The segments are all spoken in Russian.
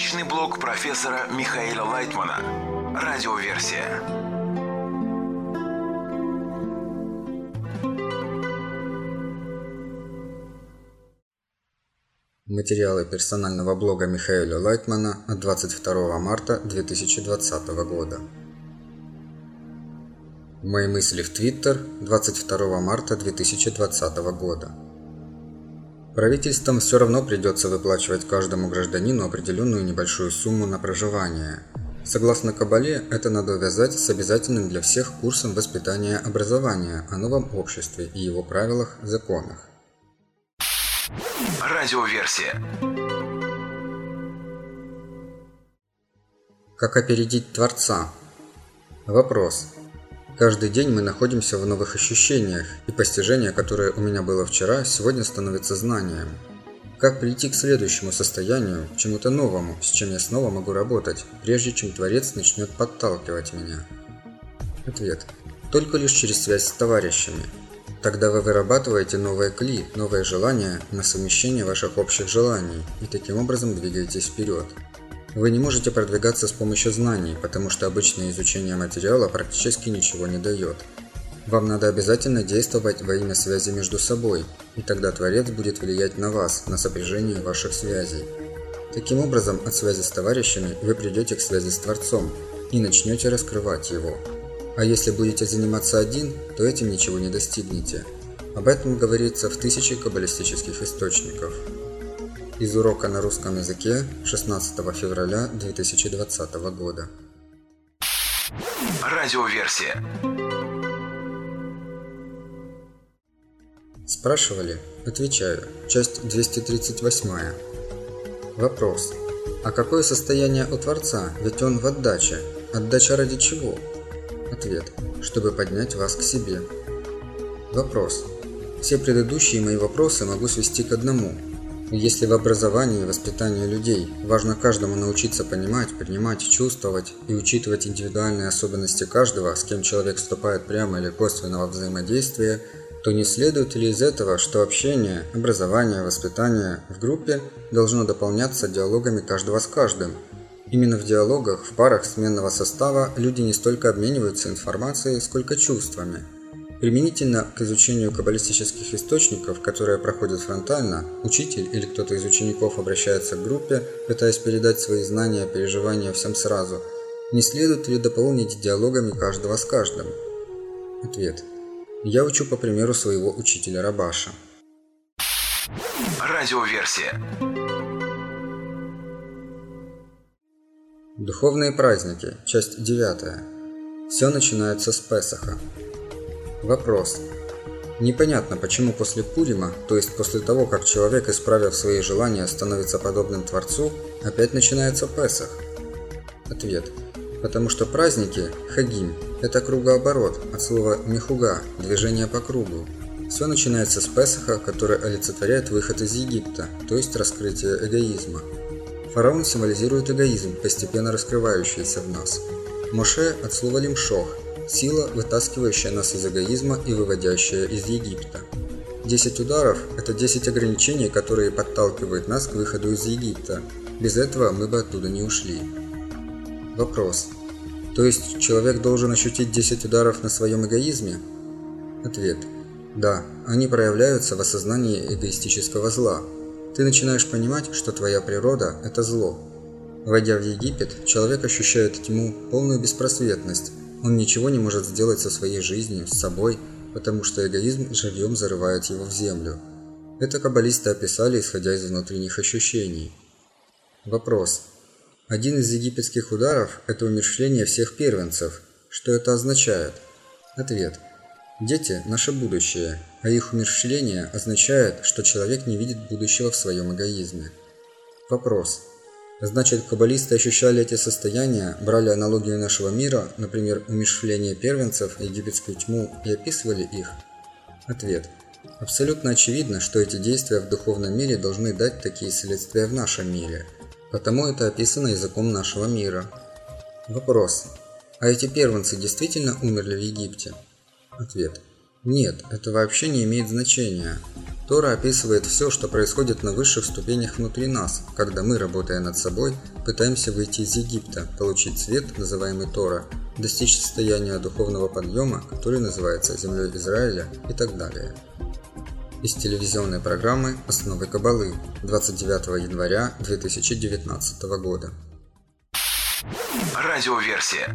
Научный блог профессора Михаила Лайтмана. Радиоверсия. Материалы персонального блога Михаила Лайтмана от 22 марта 2020 года. Мои мысли в Твиттер 22 марта 2020 года. Правительствам все равно придется выплачивать каждому гражданину определенную небольшую сумму на проживание. Согласно Кабале, это надо увязать с обязательным для всех курсом воспитания и образования о новом обществе и его правилах, законах. Радиоверсия. Как опередить Творца? Вопрос. Каждый день мы находимся в новых ощущениях, и постижение, которое у меня было вчера, сегодня становится знанием. Как прийти к следующему состоянию, к чему-то новому, с чем я снова могу работать, прежде чем Творец начнет подталкивать меня? Ответ. Только лишь через связь с товарищами. Тогда вы вырабатываете новые кли, новые желания на совмещение ваших общих желаний, и таким образом двигаетесь вперед. Вы не можете продвигаться с помощью знаний, потому что обычное изучение материала практически ничего не дает. Вам надо обязательно действовать во имя связи между собой, и тогда Творец будет влиять на вас, на сопряжение ваших связей. Таким образом, от связи с товарищами вы придете к связи с Творцом и начнете раскрывать его. А если будете заниматься один, то этим ничего не достигнете. Об этом говорится в 1000 каббалистических источников. Из урока на русском языке 16 февраля 2020 года. Радиоверсия. Спрашивали? Отвечаю. Часть 238. Вопрос. А какое состояние у Творца? Ведь он в отдаче. Отдача ради чего? Ответ. Чтобы поднять вас к себе. Вопрос. Все предыдущие мои вопросы могу свести к одному. Если в образовании и воспитании людей важно каждому научиться понимать, принимать, чувствовать и учитывать индивидуальные особенности каждого, с кем человек вступает прямо или косвенно во взаимодействие, то не следует ли из этого, что общение, образование, воспитание в группе должно дополняться диалогами каждого с каждым? Именно в диалогах, в парах сменного состава люди не столько обмениваются информацией, сколько чувствами. Применительно к изучению каббалистических источников, которые проходят фронтально, учитель или кто-то из учеников обращается к группе, пытаясь передать свои знания, переживания всем сразу. Не следует ли дополнить диалогами каждого с каждым? Ответ. Я учу по примеру своего учителя Рабаша. Радиоверсия. Духовные праздники. Часть 9. Все начинается с Песаха. Вопрос. Непонятно, почему после Пурима, то есть после того, как человек, исправив свои желания, становится подобным Творцу, опять начинается Песах? Ответ. Потому что праздники, хагим, это кругооборот, от слова мехуга, движение по кругу. Все начинается с Песаха, который олицетворяет выход из Египта, то есть раскрытие эгоизма. Фараон символизирует эгоизм, постепенно раскрывающийся в нас. Моше от слова лимшох, сила, вытаскивающая нас из эгоизма и выводящая из Египта. 10 ударов – это 10 ограничений, которые подталкивают нас к выходу из Египта. Без этого мы бы оттуда не ушли. Вопрос. То есть человек должен ощутить 10 ударов на своем егоизме? Ответ. Да, они проявляются в осознании эгоистического зла. Ты начинаешь понимать, что твоя природа – это зло. Войдя в Египет, человек ощущает тьму, полную беспросветность. Он ничего не может сделать со своей жизнью, с собой, потому что эгоизм живьем зарывает его в землю. Это каббалисты описали, исходя из внутренних ощущений. Вопрос. Один из египетских ударов – это умерщвление всех первенцев. Что это означает? Ответ. Дети – наше будущее, а их умерщвление означает, что человек не видит будущего в своем эгоизме. Вопрос. Значит, каббалисты ощущали эти состояния, брали аналогию нашего мира, например, умерщвление первенцев, египетскую тьму, и описывали их? Ответ. Абсолютно очевидно, что эти действия в духовном мире должны дать такие следствия в нашем мире. Потому это описано языком нашего мира. Вопрос. А эти первенцы действительно умерли в Египте? Ответ. Нет, это вообще не имеет значения. Тора описывает все, что происходит на высших ступенях внутри нас, когда мы, работая над собой, пытаемся выйти из Египта, получить свет, называемый Тора, достичь состояния духовного подъема, который называется землей Израиля и так далее. Из телевизионной программы «Основы Каббалы» 29 января 2019 года. Радиоверсия.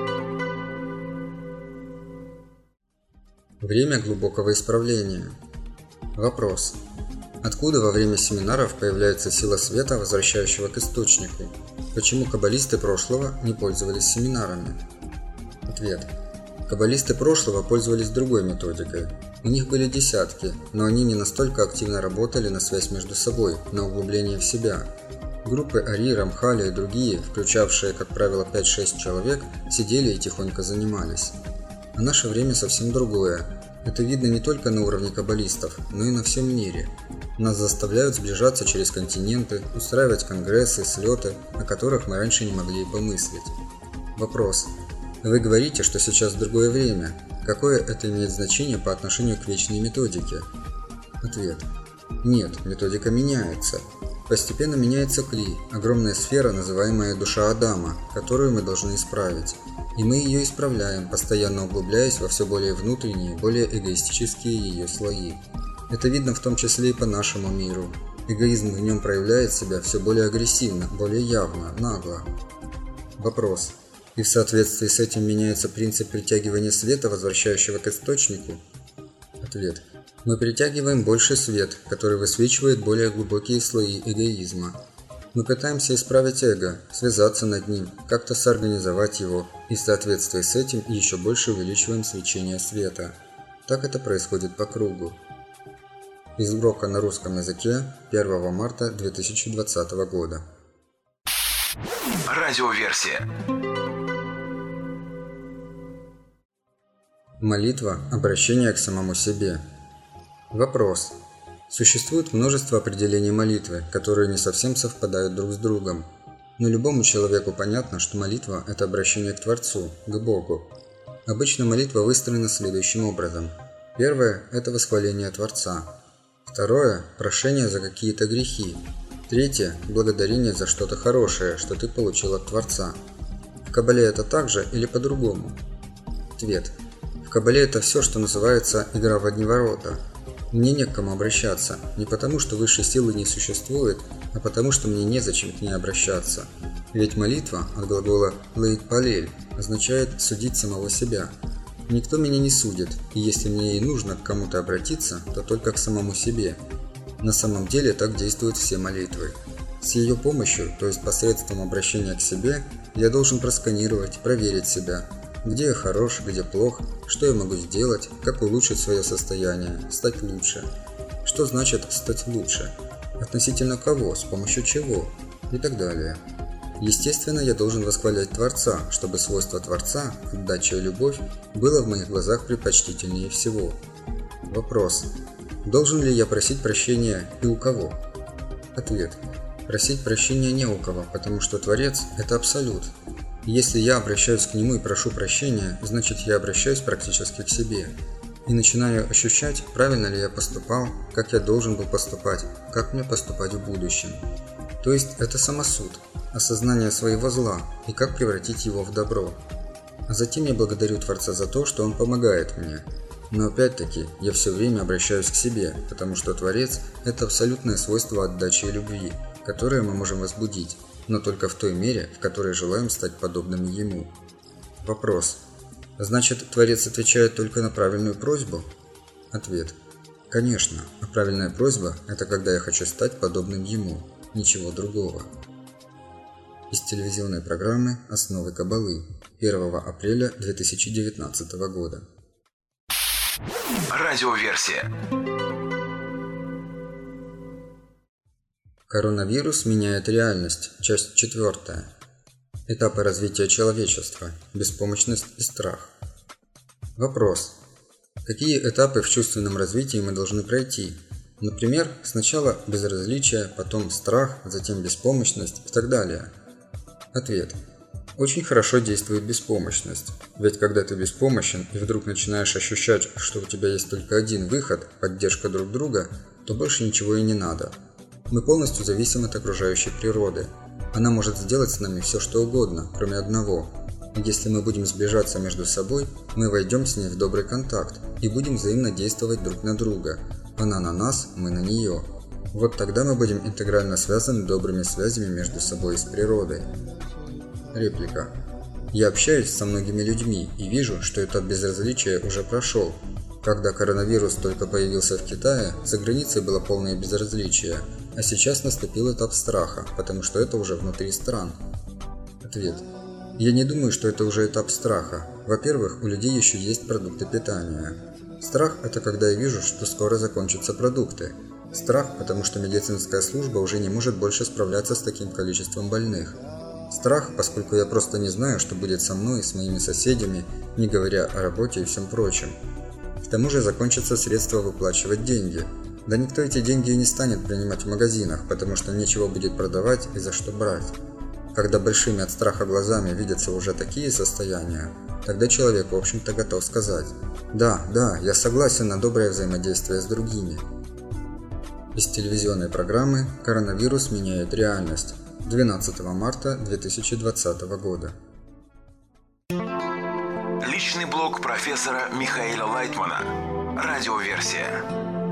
Время глубокого исправления. Вопрос. Откуда во время семинаров появляется сила света, возвращающего к источнику? Почему каббалисты прошлого не пользовались семинарами? Ответ. Каббалисты прошлого пользовались другой методикой. У них были десятки, но они не настолько активно работали на связь между собой, на углубление в себя. Группы Ари, Рамхаля и другие, включавшие, как правило, 5-6 человек, сидели и тихонько занимались. А наше время совсем другое. Это видно не только на уровне каббалистов, но и на всем мире. Нас заставляют сближаться через континенты, устраивать конгрессы, слеты, о которых мы раньше не могли и помыслить. Вопрос. Вы говорите, что сейчас другое время. Какое это имеет значение по отношению к вечной методике? Ответ. Нет, методика меняется. Постепенно меняется Кли, огромная сфера, называемая душа Адама, которую мы должны исправить. И мы ее исправляем, постоянно углубляясь во все более внутренние, более эгоистические ее слои. Это видно в том числе и по нашему миру. Эгоизм в нем проявляет себя все более агрессивно, более явно, нагло. Вопрос. И в соответствии с этим меняется принцип притягивания света, возвращающего к источнику? Ответ. Мы притягиваем больше свет, который высвечивает более глубокие слои эгоизма. Мы пытаемся исправить эго, связаться над ним, как-то соорганизовать его, и в соответствии с этим еще больше увеличиваем свечение света. Так это происходит по кругу. Из урока на русском языке 1 марта 2020 года. Радиоверсия. Молитва – обращение к самому себе. Вопрос. Существует множество определений молитвы, которые не совсем совпадают друг с другом. Но любому человеку понятно, что молитва – это обращение к Творцу, к Богу. Обычно молитва выстроена следующим образом. Первое – это восхваление Творца. Второе – прошение за какие-то грехи. Третье – благодарение за что-то хорошее, что ты получил от Творца. В Каббале это так же или по-другому? Ответ. В Каббале это все, что называется «игра в одни ворота». Мне не к кому обращаться, не потому, что высшей силы не существует, а потому, что мне незачем к ней обращаться. Ведь молитва от глагола «лейтпалель» означает «судить самого себя». Никто меня не судит, и если мне и нужно к кому-то обратиться, то только к самому себе. На самом деле так действуют все молитвы. С ее помощью, то есть посредством обращения к себе, я должен просканировать, проверить себя. Где я хорош, где плох, что я могу сделать, как улучшить свое состояние, стать лучше. Что значит стать лучше? Относительно кого, с помощью чего? И так далее. Естественно, я должен восхвалять Творца, чтобы свойство Творца, отдача и любовь, было в моих глазах предпочтительнее всего. Вопрос. Должен ли я просить прощения и у кого? Ответ. Просить прощения не у кого, потому что Творец – это абсолют. Если я обращаюсь к Нему и прошу прощения, значит я обращаюсь практически к себе. И начинаю ощущать, правильно ли я поступал, как я должен был поступать, как мне поступать в будущем. То есть это самосуд, осознание своего зла и как превратить его в добро. А затем я благодарю Творца за то, что Он помогает мне. Но опять-таки я все время обращаюсь к себе, потому что Творец – это абсолютное свойство отдачи и любви, которое мы можем возбудить, но только в той мере, в которой желаем стать подобными Ему. Вопрос. Значит, Творец отвечает только на правильную просьбу? Ответ. Конечно, а правильная просьба – это когда я хочу стать подобным Ему, ничего другого. Из телевизионной программы «Основы Каббалы» 1 апреля 2019 года. Радиоверсия. Коронавирус меняет реальность. Часть 4. Этапы развития человечества. Беспомощность и страх. Вопрос. Какие этапы в чувственном развитии мы должны пройти? Например, сначала безразличие, потом страх, затем беспомощность и так далее. Ответ. Очень хорошо действует беспомощность. Ведь когда ты беспомощен и вдруг начинаешь ощущать, что у тебя есть только один выход – поддержка друг друга, то больше ничего и не надо. Мы полностью зависим от окружающей природы. Она может сделать с нами все, что угодно, кроме одного. Если мы будем сближаться между собой, мы войдем с ней в добрый контакт и будем взаимно действовать друг на друга. Она на нас, мы на нее. Вот тогда мы будем интегрально связаны добрыми связями между собой и с природой. Реплика. Я общаюсь со многими людьми и вижу, что этап безразличия уже прошел. Когда коронавирус только появился в Китае, за границей было полное безразличие, а сейчас наступил этап страха, потому что это уже внутри стран. Ответ. Я не думаю, что это уже этап страха. Во-первых, у людей еще есть продукты питания. Страх – это когда я вижу, что скоро закончатся продукты. Страх, потому что медицинская служба уже не может больше справляться с таким количеством больных. Страх, поскольку я просто не знаю, что будет со мной и с моими соседями, не говоря о работе и всем прочем. К тому же закончатся средства выплачивать деньги. Да никто эти деньги и не станет принимать в магазинах, потому что нечего будет продавать и за что брать. Когда большими от страха глазами видятся уже такие состояния, тогда человек, в общем-то, готов сказать: «Да, я согласен на доброе взаимодействие с другими». Из телевизионной программы «Коронавирус меняет реальность» 12 марта 2020 года. Личный блог профессора Михаила Лайтмана. Радиоверсия.